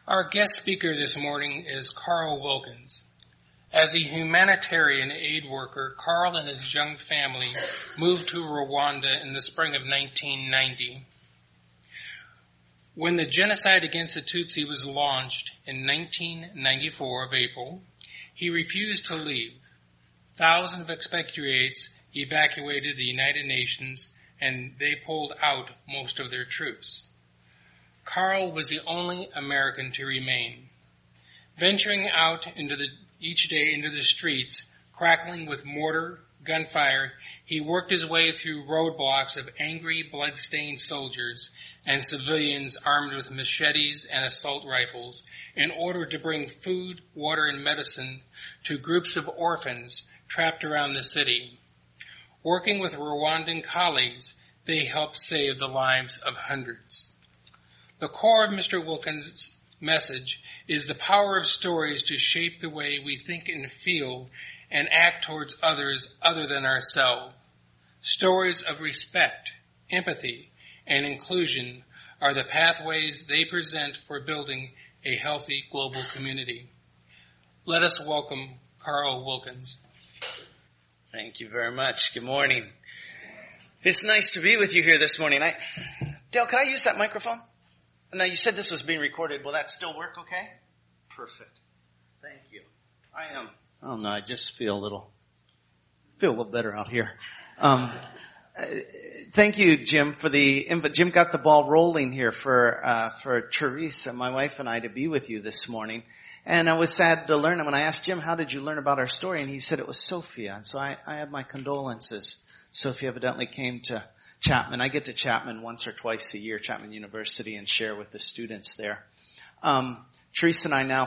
Our guest speaker this morning is Carl Wilkins. As a humanitarian aid worker, Carl and his young family moved to Rwanda in the spring of 1990. When the genocide against the Tutsi was launched in 1994 of April, he refused to leave. Thousands of expatriates evacuated the United Nations, and they pulled out most of their troops. Carl was the only American to remain. Venturing out each day into the streets, crackling with mortar, gunfire, he worked his way through roadblocks of angry, blood-stained soldiers and civilians armed with machetes and assault rifles in order to bring food, water, and medicine to groups of orphans trapped around the city. Working with Rwandan colleagues, they helped save the lives of hundreds. The core of Mr. Wilkins' message is the power of stories to shape the way we think and feel and act towards others other than ourselves. Stories of respect, empathy, and inclusion are the pathways they present for building a healthy global community. Let us welcome Carl Wilkins. Thank you very much. Good morning. It's nice to be with you here this morning. Dale, can I use that microphone? Now, you said this was being recorded. Will that still work okay? Perfect. Thank you. I just feel a little better out here. Thank you, Jim, for the invite. Jim got the ball rolling here for Teresa, my wife, and I to be with you this morning. And I was sad to learn, when I asked Jim, how did you learn about our story? And he said it was Sophia. And so I have my condolences. Sophia evidently came to Chapman. I get to Chapman once or twice a year, Chapman University, and share with the students there. Teresa and I now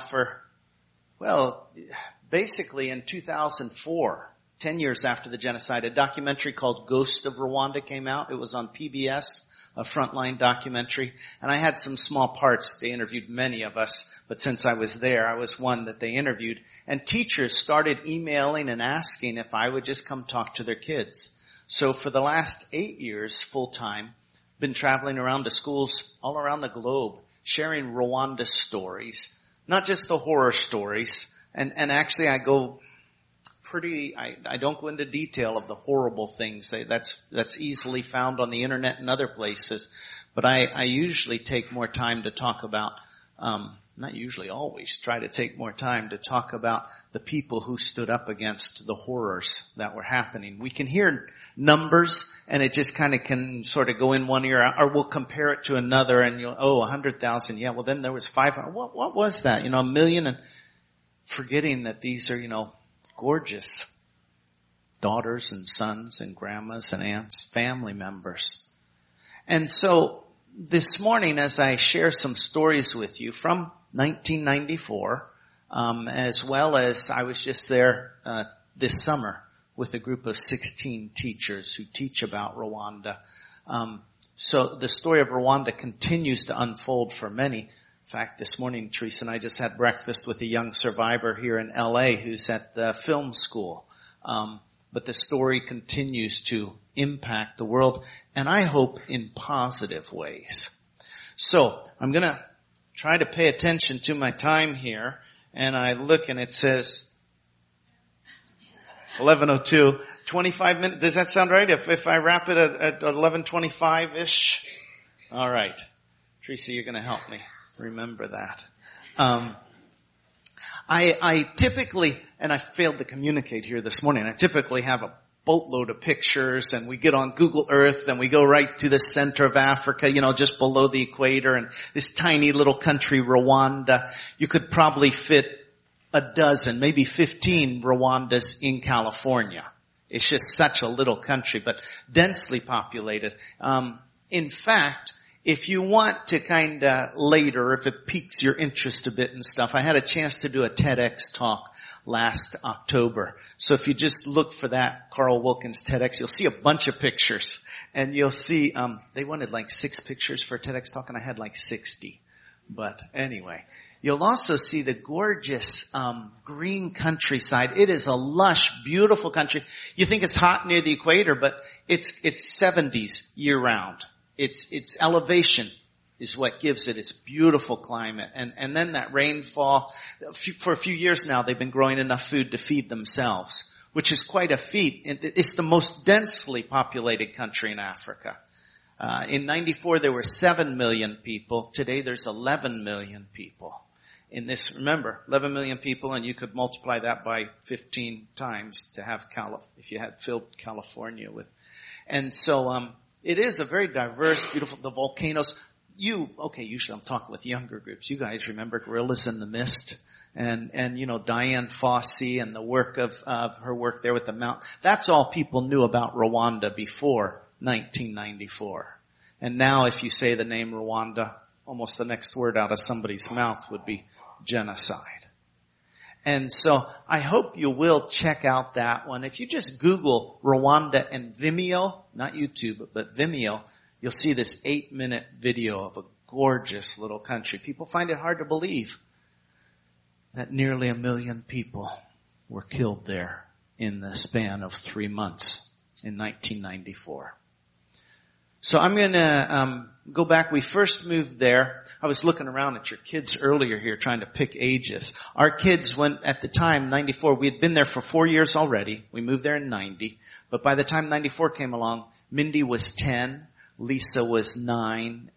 basically in 2004, 10 years after the genocide, a documentary called Ghost of Rwanda came out. It was on PBS, a frontline documentary. And I had some small parts. They interviewed many of us, but since I was there, I was one that they interviewed. And teachers started emailing and asking if I would just come talk to their kids. So for the last 8 years, full-time, been traveling around to schools all around the globe, sharing Rwanda stories, not just the horror stories. And actually I don't go into detail of the horrible things. That's easily found on the internet and other places. But I usually take more time to talk about, not usually, always try to take more time to talk about the people who stood up against the horrors that were happening. We can hear numbers and it just kind of can sort of go in one ear, or we'll compare it to another and 100,000. Yeah, well then there was 500. What was that? 1 million, and forgetting that these are, gorgeous daughters and sons and grandmas and aunts, family members. And so this morning, as I share some stories with you from 1994, as well as I was just there this summer with a group of 16 teachers who teach about Rwanda. So the story of Rwanda continues to unfold for many. In fact, this morning, Teresa and I just had breakfast with a young survivor here in L.A. who's at the film school. But the story continues to impact the world, and I hope in positive ways. So I'm going to try to pay attention to my time here, and I look and it says 11:02, 25 minutes. Does that sound right? If I wrap it at 11:25-ish? All right. Teresa, you're going to help me remember that. I typically, and I failed to communicate here this morning, I typically have a boatload of pictures, and we get on Google Earth and we go right to the center of Africa, just below the equator, and this tiny little country, Rwanda. You could probably fit a dozen, maybe 15 Rwandas in California. It's just such a little country, but densely populated. In fact, if you want to later, if it piques your interest a bit and stuff, I had a chance to do a TEDx talk last October. So if you just look for that, Carl Wilkins TEDx, you'll see a bunch of pictures. And you'll see, they wanted 6 pictures for a TEDx talk, and I had 60. But anyway, you'll also see the gorgeous green countryside. It is a lush, beautiful country. You think it's hot near the equator, but it's 70s year round. Its elevation is what gives it its beautiful climate. And then that rainfall, for a few years now, they've been growing enough food to feed themselves, which is quite a feat. It's the most densely populated country in Africa. In 94, there were 7 million people. Today, there's 11 million people. In this, remember, 11 million people, and you could multiply that by 15 times to have if you had filled California with. And so, it is a very diverse, beautiful, the volcanoes. Usually I'm talking with younger groups. You guys remember Gorillas in the Mist? And Diane Fossey and the work of her work there with the mountain. That's all people knew about Rwanda before 1994. And now if you say the name Rwanda, almost the next word out of somebody's mouth would be genocide. And so I hope you will check out that one. If you just Google Rwanda and Vimeo, not YouTube, but Vimeo, you'll see this 8-minute video of a gorgeous little country. People find it hard to believe that nearly 1 million people were killed there in the span of 3 months in 1994. So I'm going to go back. We first moved there. I was looking around at your kids earlier here trying to pick ages. Our kids went, at the time, 94, we had been there for 4 years already. We moved there in 90. But by the time 94 came along, Mindy was 10, Lisa was 7,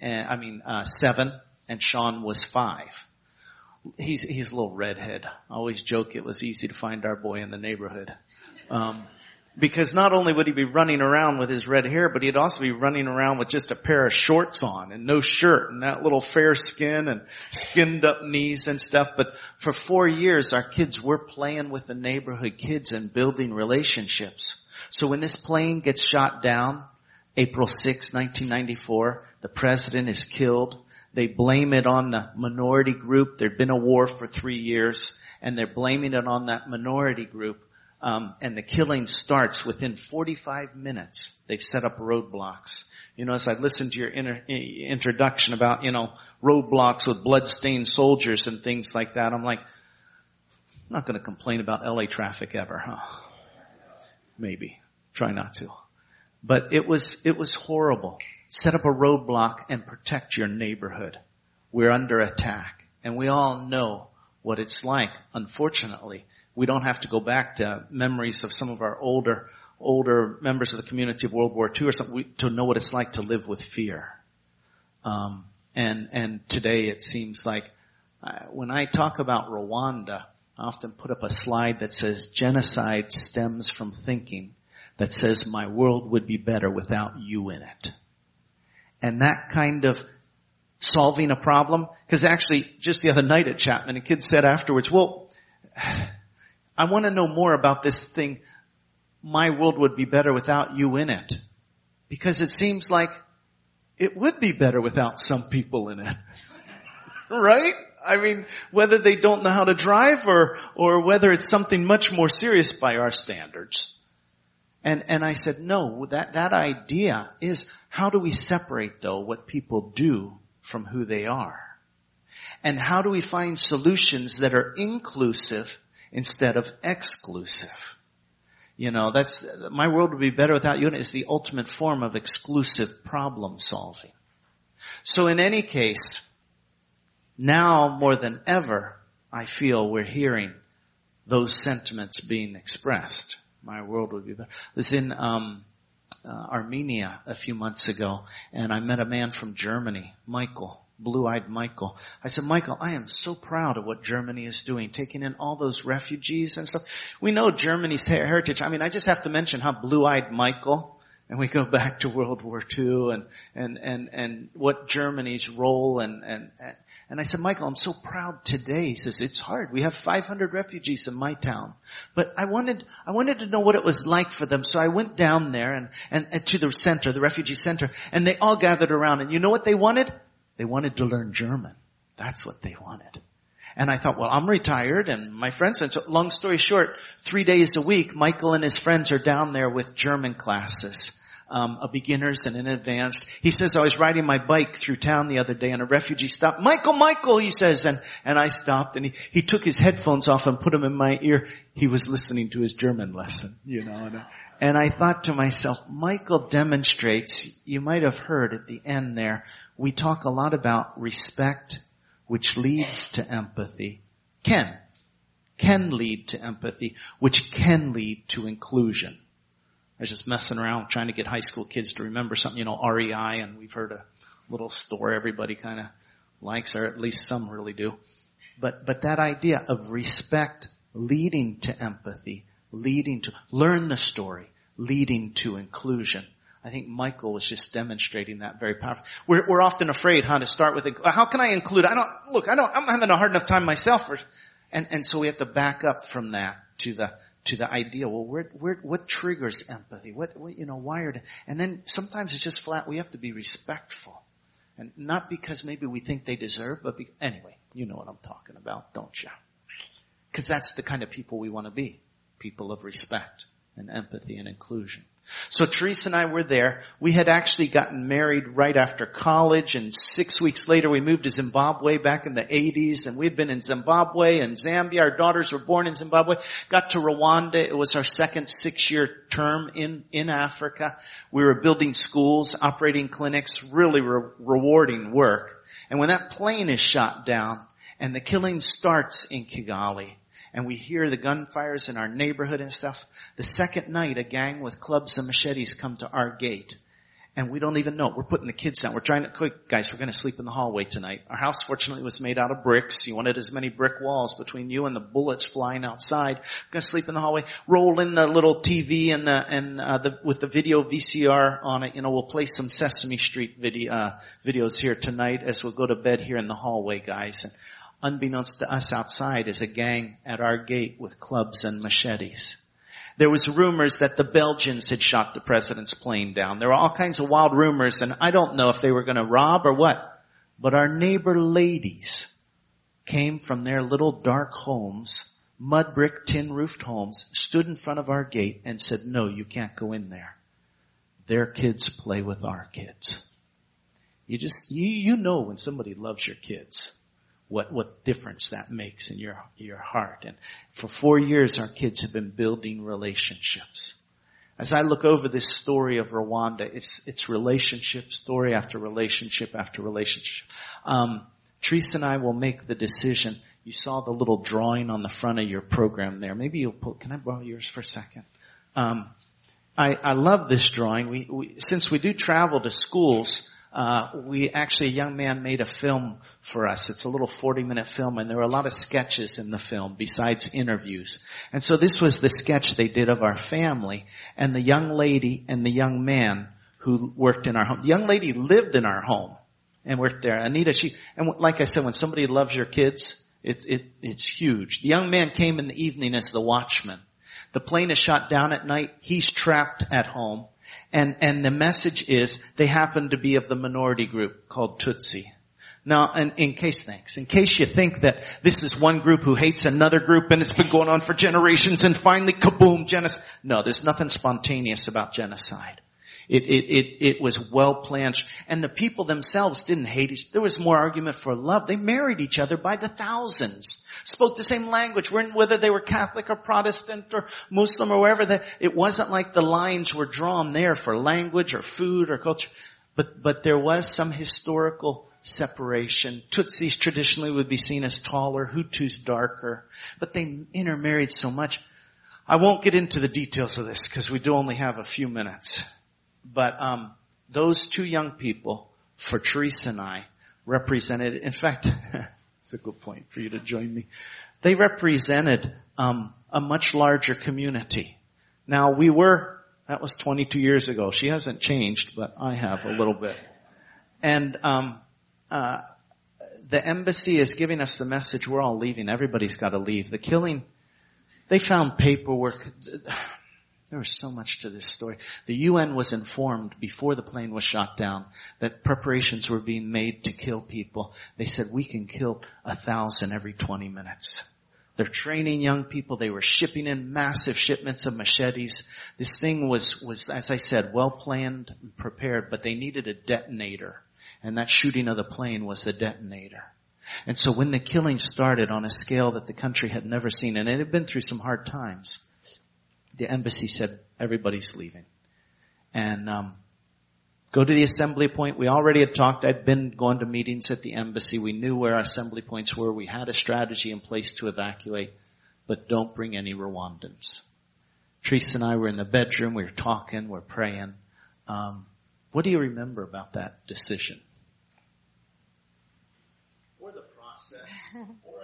and Sean was 5. He's a little redhead. I always joke it was easy to find our boy in the neighborhood. Because not only would he be running around with his red hair, but he'd also be running around with just a pair of shorts on and no shirt and that little fair skin and skinned up knees and stuff. But for 4 years, our kids were playing with the neighborhood kids and building relationships. So when this plane gets shot down, April 6, 1994, the president is killed. They blame it on the minority group. There'd been a war for 3 years, and they're blaming it on that minority group. And the killing starts within 45 minutes. They've set up roadblocks. As I listened to your introduction about, roadblocks with blood-stained soldiers and things like that, I'm like, I'm not going to complain about LA traffic ever, huh? Maybe. Try not to. But it was horrible. Set up a roadblock and protect your neighborhood. We're under attack. And we all know what it's like, unfortunately. We don't have to go back to memories of some of our older members of the community of World War II or something to know what it's like to live with fear. And today it seems like when I talk about Rwanda, I often put up a slide that says genocide stems from thinking that says my world would be better without you in it. And that kind of solving a problem, because actually just the other night at Chapman, a kid said afterwards, well, I want to know more about this thing. My world would be better without you in it. Because it seems like it would be better without some people in it. Right? I mean, whether they don't know how to drive or whether it's something much more serious by our standards. And I said, no, that idea is how do we separate though what people do from who they are? And how do we find solutions that are inclusive instead of exclusive? That's, my world would be better without you is the ultimate form of exclusive problem solving. So in any case, now more than ever, I feel we're hearing those sentiments being expressed. My world would be better. I was in Armenia a few months ago, and I met a man from Germany, Michael, blue-eyed Michael. I said, Michael, I am so proud of what Germany is doing, taking in all those refugees and stuff. We know Germany's heritage. I mean, I just have to mention how blue-eyed Michael, and we go back to World War II and what Germany's role and I said, Michael, I'm so proud today. He says, it's hard. We have 500 refugees in my town. But I wanted to know what it was like for them. So I went down there and to the center, the refugee center, and they all gathered around. And you know what they wanted? They wanted to learn German. That's what they wanted. And I thought, well, I'm retired and my friends, and so long story short, 3 days a week, Michael and his friends are down there with German classes. A beginners and an advanced. He says, I was riding my bike through town the other day and a refugee stopped. Michael, he says, and I stopped and he took his headphones off and put them in my ear. He was listening to his German lesson, and I thought to myself, Michael demonstrates, you might have heard at the end there, we talk a lot about respect, which leads to empathy, can lead to empathy, which can lead to inclusion. I was just messing around trying to get high school kids to remember something, REI, and we've heard a little store everybody kind of likes, or at least some really do. But that idea of respect leading to empathy, leading to learn the story, leading to inclusion. I think Michael was just demonstrating that very powerfully. We're often afraid, to start with, how can I include? I'm having a hard enough time myself. And so we have to back up from that to the idea, well, what triggers empathy? What wired? And then sometimes it's just flat, we have to be respectful. And not because maybe we think they deserve, but anyway, you know what I'm talking about, don't you? Because that's the kind of people we want to be. People of respect and empathy and inclusion. So Teresa and I were there. We had actually gotten married right after college, and 6 weeks later we moved to Zimbabwe back in the 80s, and we'd been in Zimbabwe and Zambia. Our daughters were born in Zimbabwe. Got to Rwanda. It was our second 6-year term in Africa. We were building schools, operating clinics, really rewarding work. And when that plane is shot down and the killing starts in Kigali, and we hear the gunfires in our neighborhood and stuff, the second night a gang with clubs and machetes come to our gate. And we don't even know. We're putting the kids down. We're trying to, quick guys, we're going to sleep in the hallway tonight. Our house fortunately was made out of bricks. You wanted as many brick walls between you and the bullets flying outside. We're going to sleep in the hallway. Roll in the little TV with the video VCR on it. We'll play some Sesame Street videos here tonight as we'll go to bed here in the hallway, guys. And unbeknownst to us outside is a gang at our gate with clubs and machetes. There was rumors that the Belgians had shot the president's plane down. There were all kinds of wild rumors, and I don't know if they were going to rob or what. But our neighbor ladies came from their little dark homes, mud brick, tin roofed homes, stood in front of our gate and said, no, you can't go in there. Their kids play with our kids. You know when somebody loves your kids. What difference that makes in your heart. And for 4 years, our kids have been building relationships. As I look over this story of Rwanda, it's relationship, story after relationship after relationship. Teresa and I will make the decision. You saw the little drawing on the front of your program there. Maybe can I borrow yours for a second? I love this drawing. Since we do travel to schools, a young man made a film for us. It's a little 40-minute film, and there were a lot of sketches in the film besides interviews. And so this was the sketch they did of our family, and the young lady and the young man who worked in our home. The young lady lived in our home and worked there. Anita, and like I said, when somebody loves your kids, it's huge. The young man came in the evening as the watchman. The plane is shot down at night. He's trapped at home. And the message is they happen to be of the minority group called Tutsi. Now, in case you think that this is one group who hates another group and it's been going on for generations and finally kaboom, genocide. No, there's nothing spontaneous about genocide. It was well planned. And the people themselves didn't hate each other. There was more argument for love. They married each other by the thousands. Spoke the same language. Whether they were Catholic or Protestant or Muslim or wherever, it wasn't like the lines were drawn there for language or food or culture. But there was some historical separation. Tutsis traditionally would be seen as taller, Hutus darker. But they intermarried so much. I won't get into the details of this because we do only have a few minutes. But those two young people, for Teresa and I, represented, in fact, it's a good point for you to join me. They represented a much larger community. Now that was 22 years ago. She hasn't changed, but I have a little bit. And the embassy is giving us the message we're all leaving. Everybody's got to leave. The killing, they found paperwork. There was so much to this story. The UN was informed before the plane was shot down that preparations were being made to kill people. They said, we can kill 1,000 every 20 minutes. They're training young people. They were shipping in massive shipments of machetes. This thing was, as I said, well planned and prepared, but they needed a detonator. And that shooting of the plane was the detonator. And so when the killing started on a scale that the country had never seen, and it had been through some hard times, the embassy said, everybody's leaving. And Go to the assembly point. We already had talked. I'd been going to meetings at the embassy. We knew where our assembly points were. We had a strategy in place to evacuate, but don't bring any Rwandans. Teresa and I were in the bedroom. We were talking. We're praying. What do you remember about that decision? Or the process? Or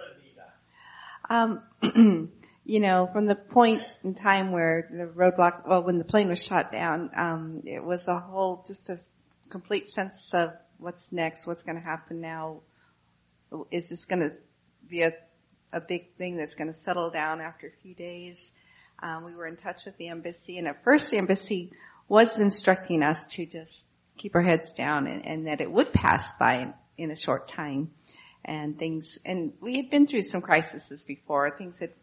Anita? From the point in time where the roadblock, when the plane was shot down, it was just a complete sense of what's next, what's going to happen now. Is this going to be a big thing that's going to settle down after a few days? We were in touch with the embassy, and at first the embassy was instructing us to just keep our heads down and that it would pass by in a short time. And we had been through some crises before. Things had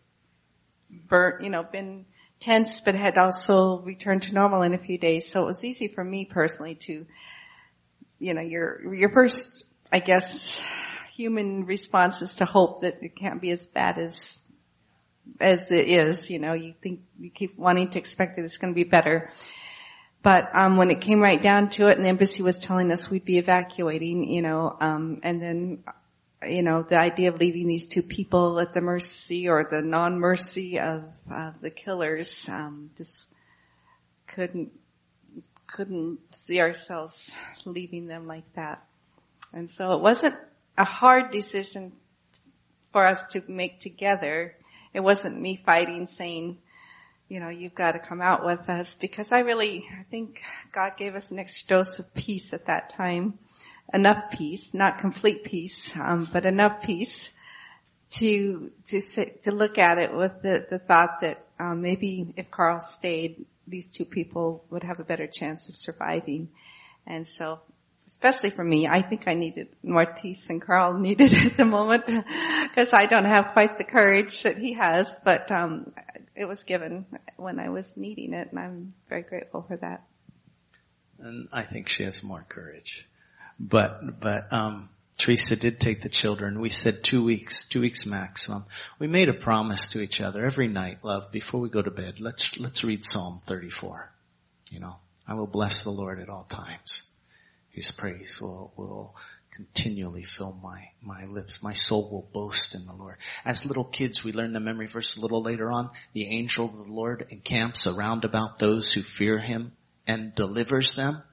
been tense, but had also returned to normal in a few days. So it was easy for me personally to, your first, I guess, human response is to hope that it can't be as bad as it is. You keep wanting to expect that it's going to be better. But when it came right down to it, and the embassy was telling us we'd be evacuating, and then, the idea of leaving these two people at the mercy or the non-mercy of the killers, just couldn't see ourselves leaving them like that. And so it wasn't a hard decision for us to make together. It wasn't me fighting, saying, you've got to come out with us, because I think God gave us an extra dose of peace at that time. Enough peace, not complete peace, but enough peace to look at it with the thought that maybe if Carl stayed, these two people would have a better chance of surviving. And so, especially for me, I think I needed more peace than Carl needed at the moment, because I don't have quite the courage that he has, but it was given when I was needing it, and I'm very grateful for that. And I think she has more courage. But Teresa did take the children. We said 2 weeks maximum. We made a promise to each other every night, love, before we go to bed. Let's read Psalm 34. I will bless the Lord at all times. His praise will continually fill my lips. My soul will boast in the Lord. As little kids, we learned the memory verse a little later on. The angel of the Lord encamps around about those who fear him and delivers them.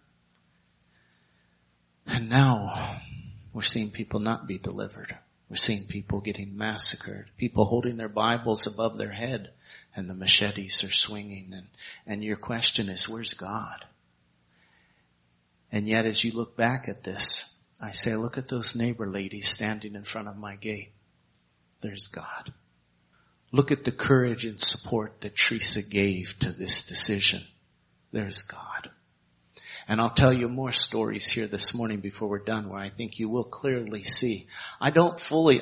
And now we're seeing people not be delivered. We're seeing people getting massacred, people holding their Bibles above their head, and the machetes are swinging. And your question is, where's God? And yet as you look back at this, I say, look at those neighbor ladies standing in front of my gate. There's God. Look at the courage and support that Teresa gave to this decision. There's God. And I'll tell you more stories here this morning before we're done where I think you will clearly see. I don't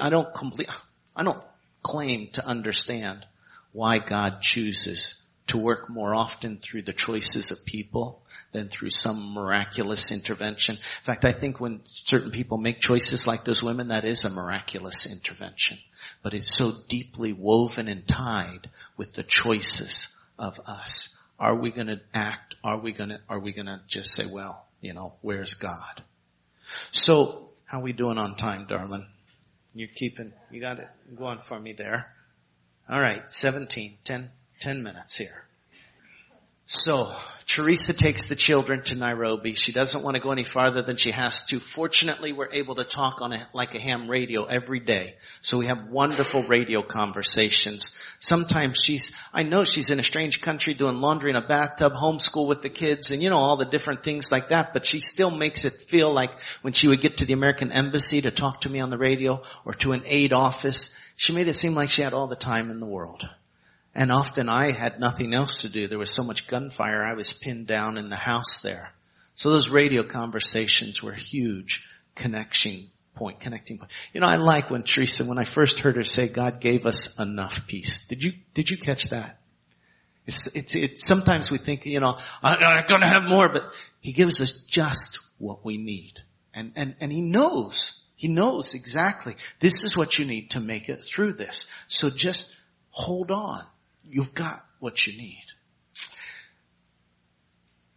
claim to understand why God chooses to work more often through the choices of people than through some miraculous intervention. In fact, I think when certain people make choices like those women, that is a miraculous intervention. But it's so deeply woven and tied with the choices of us. Are we going to act? Are we going to just say, well, where's God? So, how we doing on time, darling? You got it going for me there. All right, 10 minutes here. So, Teresa takes the children to Nairobi. She doesn't want to go any farther than she has to. Fortunately, we're able to talk on like a ham radio every day. So we have wonderful radio conversations. Sometimes I know she's in a strange country doing laundry in a bathtub, homeschool with the kids, and all the different things like that, but she still makes it feel like when she would get to the American Embassy to talk to me on the radio or to an aid office, she made it seem like she had all the time in the world. And often I had nothing else to do. There was so much gunfire, I was pinned down in the house there. So those radio conversations were a huge connecting point. I like when Teresa, when I first heard her say, God gave us enough peace. Did you catch that? It's sometimes we think, I'm gonna have more, but he gives us just what we need. And he knows exactly, this is what you need to make it through this. So just hold on. You've got what you need.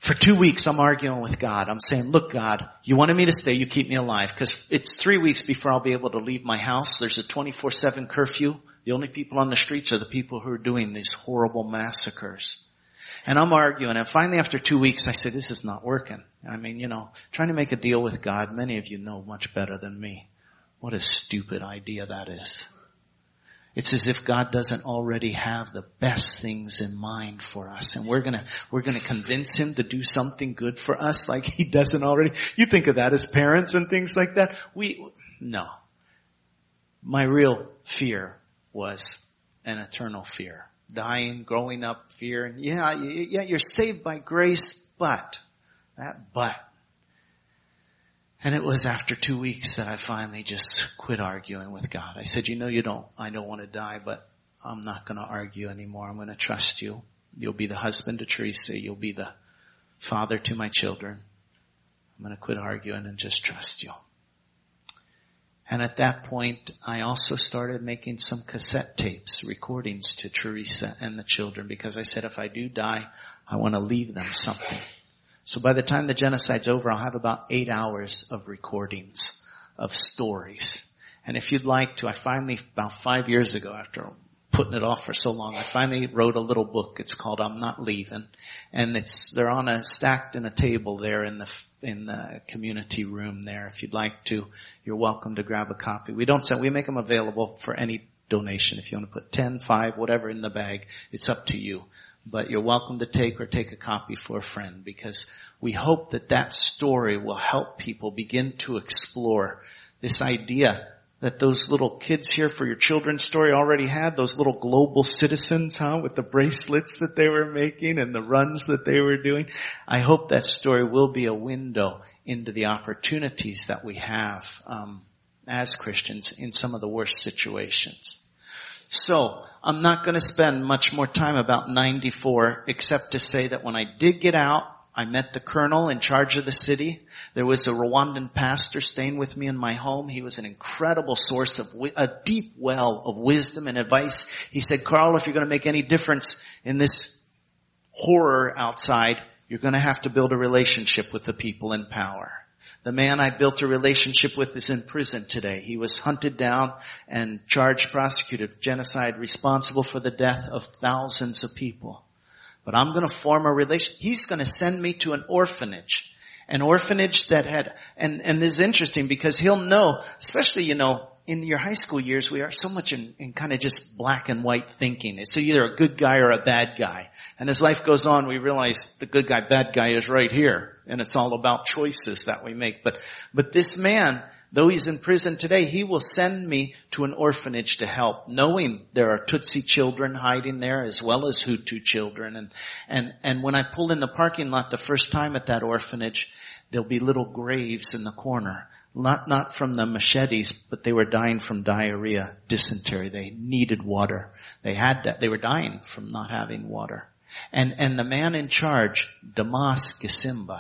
For 2 weeks, I'm arguing with God. I'm saying, look, God, you wanted me to stay, you keep me alive. Because it's 3 weeks before I'll be able to leave my house. There's a 24/7 curfew. The only people on the streets are the people who are doing these horrible massacres. And I'm arguing. And finally, after 2 weeks, I said, this is not working. I mean, trying to make a deal with God, many of you know much better than me what a stupid idea that is. It's as if God doesn't already have the best things in mind for us. And we're gonna convince him to do something good for us like he doesn't already. You think of that as parents and things like that. No. My real fear was an eternal fear. Dying, growing up, fear. And yeah, you're saved by grace, but. And it was after 2 weeks that I finally just quit arguing with God. I said, I don't want to die, but I'm not going to argue anymore. I'm going to trust you. You'll be the husband to Teresa. You'll be the father to my children. I'm going to quit arguing and just trust you. And at that point, I also started making some cassette tapes, recordings to Teresa and the children, because I said, if I do die, I want to leave them something. So by the time the genocide's over, I'll have about 8 hours of recordings of stories. And if you'd like to, I finally, about 5 years ago, after putting it off for so long, I finally wrote a little book. It's called I'm Not Leaving. And they're stacked in a table there in the community room there. If you'd like to, you're welcome to grab a copy. We make them available for any donation. If you want to put 10, 5, whatever in the bag, it's up to you. But you're welcome to take a copy for a friend, because we hope that story will help people begin to explore this idea that those little kids here for your children's story already had, those little global citizens, with the bracelets that they were making and the runs that they were doing. I hope that story will be a window into the opportunities that we have as Christians in some of the worst situations. So, I'm not going to spend much more time about 94, except to say that when I did get out, I met the colonel in charge of the city. There was a Rwandan pastor staying with me in my home. He was an incredible source of a deep well of wisdom and advice. He said, Carl, if you're going to make any difference in this horror outside, you're going to have to build a relationship with the people in power. The man I built a relationship with is in prison today. He was hunted down and charged, prosecuted, genocide, responsible for the death of thousands of people. But I'm going to form a relationship. He's going to send me to an orphanage that had, and this is interesting because he'll know, especially, in your high school years, we are so much in kind of just black and white thinking. It's either a good guy or a bad guy. And as life goes on, we realize the good guy, bad guy is right here. And it's all about choices that we make. But this man, though he's in prison today, he will send me to an orphanage to help, knowing there are Tutsi children hiding there as well as Hutu children. And when I pulled in the parking lot the first time at that orphanage, there'll be little graves in the corner. Not from the machetes, but they were dying from diarrhea, dysentery. They needed water. They were dying from not having water. And the man in charge, Damas Gisimba,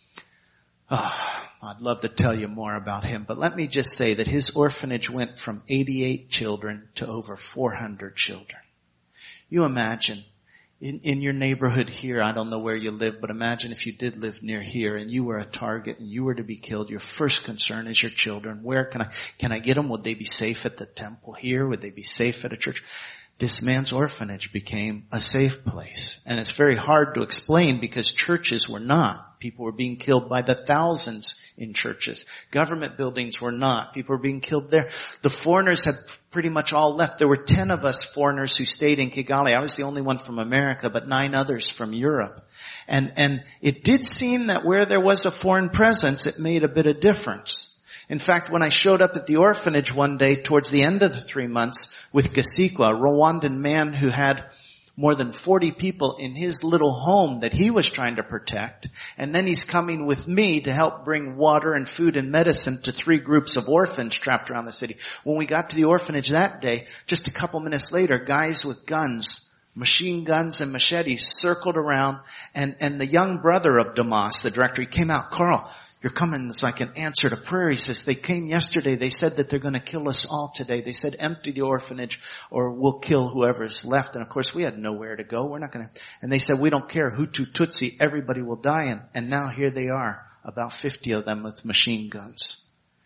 I'd love to tell you more about him, but let me just say that his orphanage went from 88 children to over 400 children. You imagine, in your neighborhood here, I don't know where you live, but imagine if you did live near here and you were a target and you were to be killed, your first concern is your children. Where can I get them? Would they be safe at the temple here? Would they be safe at a church? This man's orphanage became a safe place. And it's very hard to explain because churches were not. People were being killed by the thousands in churches. Government buildings were not. People were being killed there. The foreigners had pretty much all left. There were 10 of us foreigners who stayed in Kigali. I was the only one from America, but 9 others from Europe. And it did seem that where there was a foreign presence, it made a bit of difference. In fact, when I showed up at the orphanage one day towards the end of the 3 months with Gasikwa, a Rwandan man who had more than 40 people in his little home that he was trying to protect, and then he's coming with me to help bring water and food and medicine to 3 groups of orphans trapped around the city. When we got to the orphanage that day, just a couple minutes later, guys with guns, machine guns and machetes circled around, and the young brother of Damas, the director, he came out, Carl, You're coming as like an answer to prayer. He says, they came yesterday. They said that they're going to kill us all today. They said, empty the orphanage or we'll kill whoever's left. And of course, we had nowhere to go. We're not going to. And they said, we don't care. Hutu, Tutsi, everybody will die. And now here they are, about 50 of them with machine guns.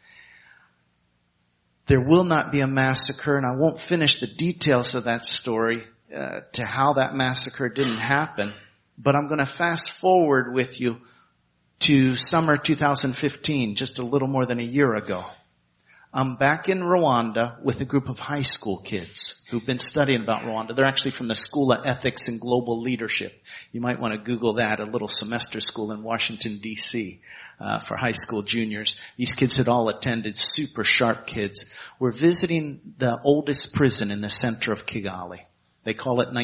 There will not be a massacre, and I won't finish the details of that story to how that massacre didn't happen. But I'm going to fast forward with you to summer 2015, just a little more than a year ago. I'm back in Rwanda with a group of high school kids who've been studying about Rwanda. They're actually from the School of Ethics and Global Leadership. You might want to Google that, a little semester school in Washington, D.C. For high school juniors. These kids had all attended, super sharp kids. We're visiting the oldest prison in the center of Kigali. They call it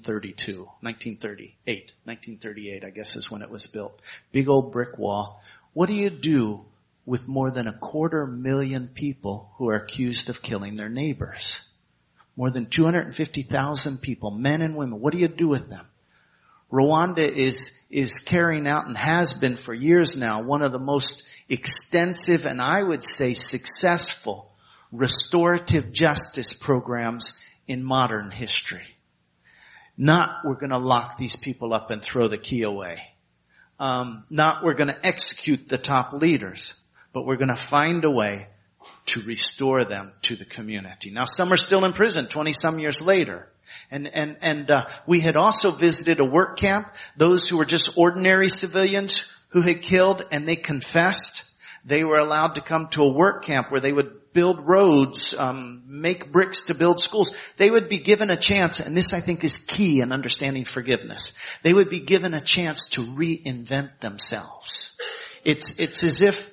1938, I guess is when it was built. Big old brick wall. What do you do with more than 250,000 people who are accused of killing their neighbors? More than 250,000 people, men and women. What do you do with them? Rwanda is carrying out and has been for years now one of the most extensive and I would say successful restorative justice programs in modern history. Not we're going to lock these people up and throw the key away. Not we're going to execute the top leaders, but we're going to find a way to restore them to the community. Now some are still in prison 20 some years later. And we had also visited a work camp, those who were just ordinary civilians who had killed and they confessed. They were allowed to come to a work camp where they would build roads, make bricks to build schools. They would be given a chance, and this I think is key in understanding forgiveness. They would be given a chance to reinvent themselves. It's as if,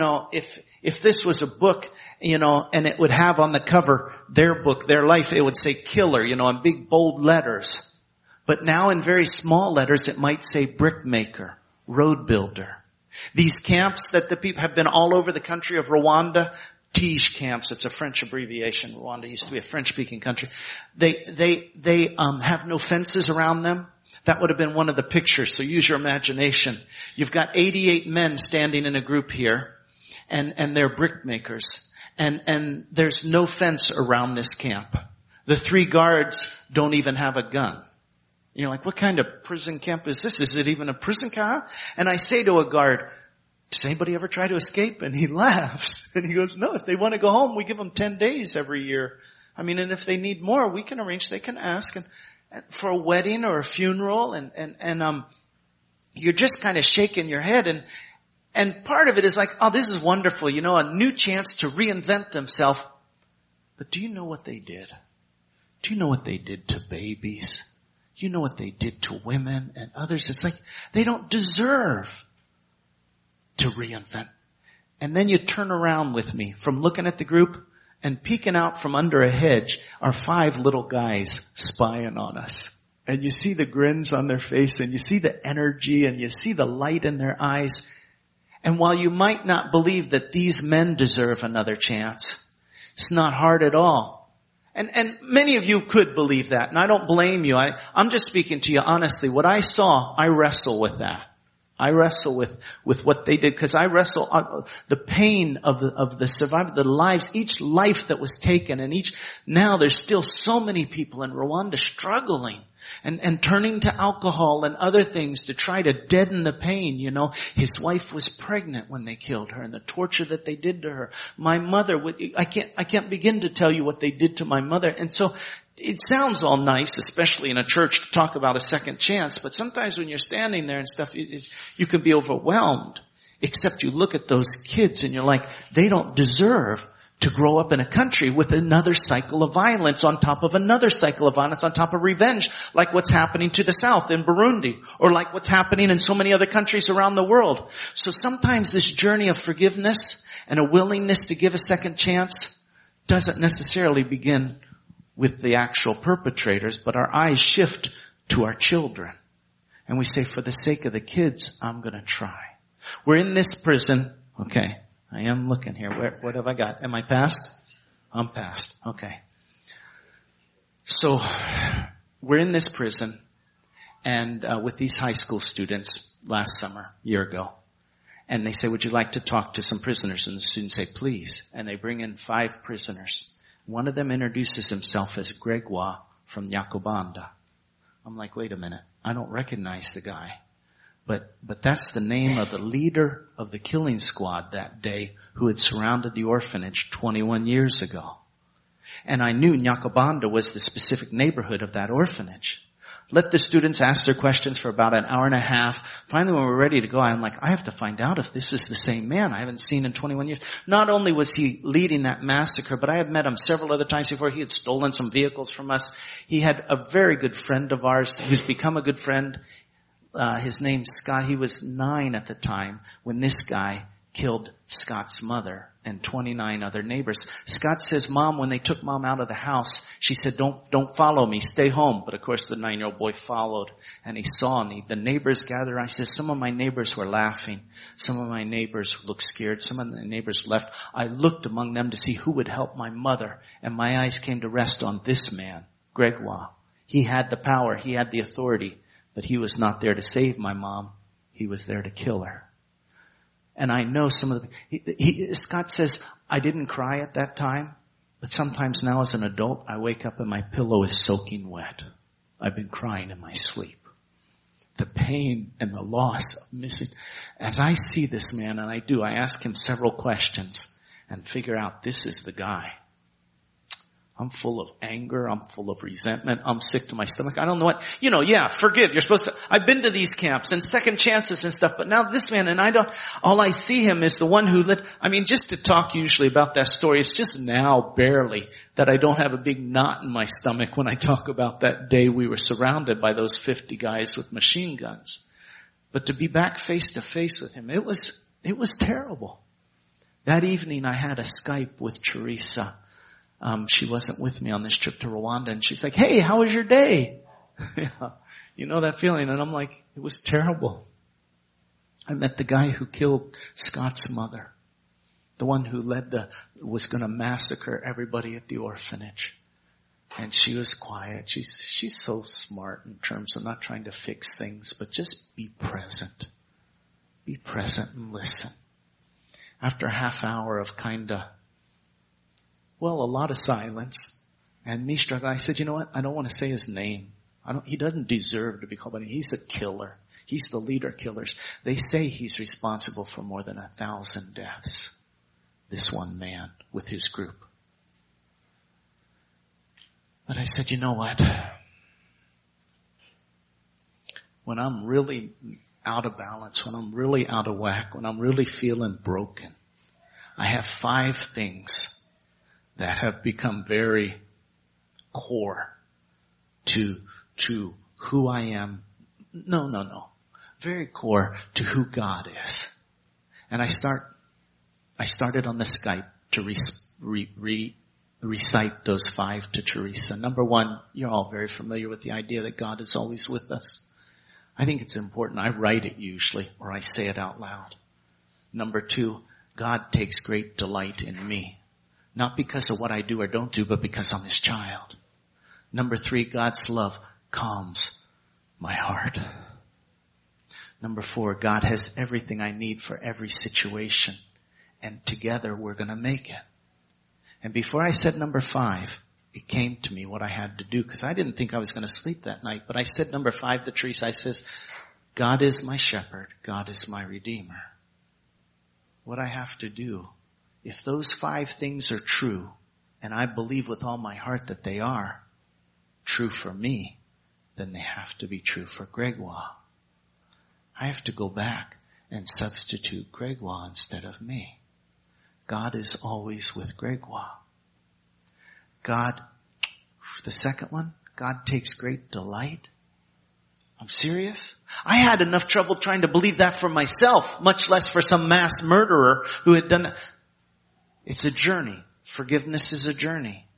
if this was a book, and it would have on the cover their book, their life, it would say killer, in big bold letters. But now in very small letters, it might say brickmaker, road builder. These camps that the people have been all over the country of Rwanda, Tige camps, it's a French abbreviation. Rwanda used to be a French-speaking country. They have no fences around them. That would have been one of the pictures, so use your imagination. You've got 88 men standing in a group here, and they're brickmakers. And there's no fence around this camp. The 3 guards don't even have a gun. You're like, what kind of prison camp is this? Is it even a prison camp? And I say to a guard, does anybody ever try to escape? And he laughs. And he goes, no, if they want to go home, we give them 10 days every year. And if they need more, we can arrange, they can ask. And for a wedding or a funeral, and you're just kind of shaking your head. And part of it is like, oh, this is wonderful, a new chance to reinvent themselves. But do you know what they did? Do you know what they did to babies? Do you know what they did to women and others? It's like they don't deserve to reinvent. And then you turn around with me from looking at the group and peeking out from under a hedge are 5 little guys spying on us. And you see the grins on their face and you see the energy and you see the light in their eyes. And while you might not believe that these men deserve another chance, it's not hard at all. And many of you could believe that, and I don't blame you. I'm just speaking to you honestly. What I saw, I wrestle with that. I wrestle with what they did, because I wrestle the pain of the survival, the lives, each life that was taken, and now there's still so many people in Rwanda struggling and turning to alcohol and other things to try to deaden the pain. His wife was pregnant when they killed her, and the torture that they did to her. My mother I can't begin to tell you what they did to my mother. And so it sounds all nice, especially in a church, to talk about a second chance, but sometimes when you're standing there and stuff, you can be overwhelmed. Except you look at those kids and you're like, they don't deserve to grow up in a country with another cycle of violence on top of another cycle of violence on top of revenge, like what's happening to the south in Burundi, or like what's happening in so many other countries around the world. So sometimes this journey of forgiveness and a willingness to give a second chance doesn't necessarily begin with the actual perpetrators, but our eyes shift to our children. And we say, for the sake of the kids, I'm going to try. We're in this prison. Okay, I am looking here. What have I got? Am I past? I'm past. Okay. So we're in this prison and with these high school students last summer, year ago. And they say, would you like to talk to some prisoners? And the students say, please. And they bring in 5 prisoners. One of them introduces himself as Gregoire from Nyakabanda. I'm like, wait a minute. I don't recognize the guy. But that's the name of the leader of the killing squad that day who had surrounded the orphanage 21 years ago. And I knew Nyakabanda was the specific neighborhood of that orphanage. Let the students ask their questions for about an hour and a half. Finally, when we're ready to go, I'm like, I have to find out if this is the same man I haven't seen in 21 years. Not only was he leading that massacre, but I had met him several other times before. He had stolen some vehicles from us. He had a very good friend of ours who's become a good friend. His name's Scott. He was 9 at the time when this guy killed Scott's mother and 29 other neighbors. Scott says, Mom, when they took Mom out of the house, she said, don't follow me, stay home. But of course the 9-year-old boy followed and he saw me. The neighbors gathered. I said, some of my neighbors were laughing. Some of my neighbors looked scared. Some of the neighbors left. I looked among them to see who would help my mother, and my eyes came to rest on this man, Gregoire. He had the power. He had the authority. But he was not there to save my mom. He was there to kill her. And I know some of Scott says, I didn't cry at that time, but sometimes now as an adult, I wake up and my pillow is soaking wet. I've been crying in my sleep. The pain and the loss of missing. As I see this man, and I ask him several questions and figure out this is the guy. I'm full of anger. I'm full of resentment. I'm sick to my stomach. I don't know what, forgive. You're supposed to, I've been to these camps and second chances and stuff, but now this man, and all I see him is the one who just to talk usually about that story, it's just now barely that I don't have a big knot in my stomach when I talk about that day we were surrounded by those 50 guys with machine guns. But to be back face to face with him, it was terrible. That evening I had a Skype with Teresa. She wasn't with me on this trip to Rwanda, and she's like, hey, how was your day? Yeah, you know that feeling. And I'm like, it was terrible. I met the guy who killed Scott's mother, the one who was going to massacre everybody at the orphanage. And she was quiet. She's so smart in terms of not trying to fix things, but just be present. Be present and listen. After a half hour of a lot of silence, and me struggling, I said, you know what? I don't want to say his name. He doesn't deserve to be called by name. He's a killer. He's the leader of killers. They say he's responsible for more than 1,000 deaths. This one man with his group. But I said, you know what? When I'm really out of balance, when I'm really out of whack, when I'm really feeling broken, I have 5 things that have become very core to who I am. No. Very core to who God is. And I started on the Skype to recite those 5 to Teresa. Number 1, you're all very familiar with the idea that God is always with us. I think it's important. I write it usually, or I say it out loud. Number 2, God takes great delight in me. Not because of what I do or don't do, but because I'm his child. Number 3, God's love calms my heart. Number 4, God has everything I need for every situation. And together we're going to make it. And before I said number 5, it came to me what I had to do, because I didn't think I was going to sleep that night. But I said number 5 to Teresa. I says, God is my shepherd. God is my redeemer. What I have to do, if those 5 things are true, and I believe with all my heart that they are true for me, then they have to be true for Gregoire. I have to go back and substitute Gregoire instead of me. God is always with Gregoire. God, the second one, God takes great delight. I'm serious? I had enough trouble trying to believe that for myself, much less for some mass murderer who had done it. It's a journey. Forgiveness is a journey.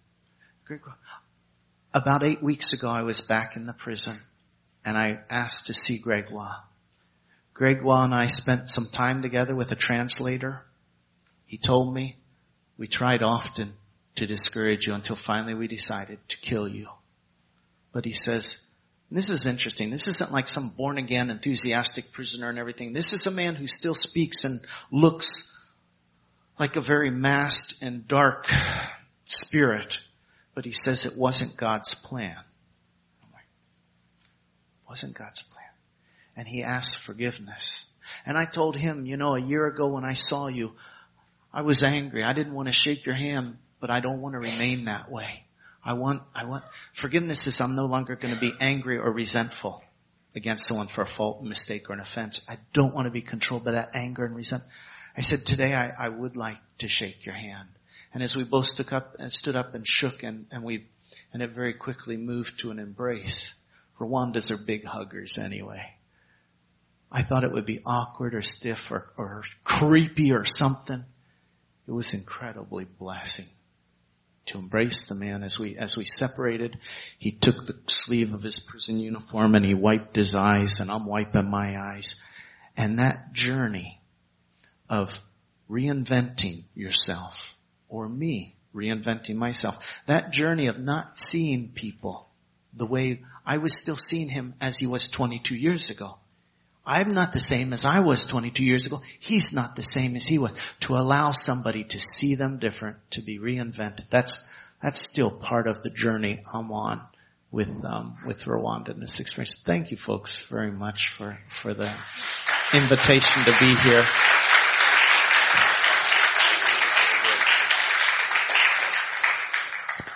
About 8 weeks ago, I was back in the prison, and I asked to see Gregoire. Gregoire and I spent some time together with a translator. He told me, we tried often to discourage you until finally we decided to kill you. But he says, This is interesting. This isn't like some born again, enthusiastic prisoner and everything. This is a man who still speaks and looks like a very masked and dark spirit. But he says it wasn't God's plan. I'm like, wasn't God's plan. And he asked forgiveness. And I told him, a year ago when I saw you, I was angry. I didn't want to shake your hand, but I don't want to remain that way. I want, forgiveness is I'm no longer going to be angry or resentful against someone for a fault, mistake, or an offense. I don't want to be controlled by that anger and resentment. I said, today I would like to shake your hand. And as we both stood up and shook and it very quickly moved to an embrace. Rwandans are big huggers anyway. I thought it would be awkward or stiff or creepy or something. It was incredibly blessing to embrace the man. As we separated, he took the sleeve of his prison uniform and he wiped his eyes, and I'm wiping my eyes. And that journey of reinventing yourself, or me reinventing myself, that journey of not seeing people the way I was still seeing him as he was 22 years ago. I'm not the same as I was 22 years ago. He's not the same as he was. To allow somebody to see them different, to be reinvented, that's still part of the journey I'm on with Rwanda in this experience. Thank you folks very much for the invitation to be here.